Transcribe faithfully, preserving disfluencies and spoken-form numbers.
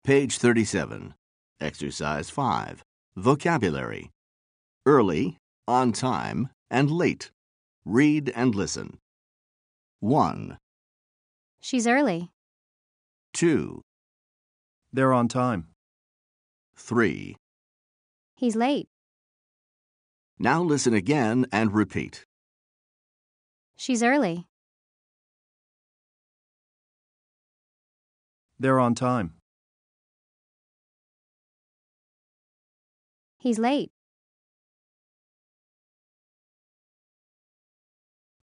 Page thirty-seven. Exercise five. Vocabulary. Early, on time, and late. Read and listen. one, She's early. two, They're on time. three. He's late. Now listen again and repeat. She's early. They're on time. He's late.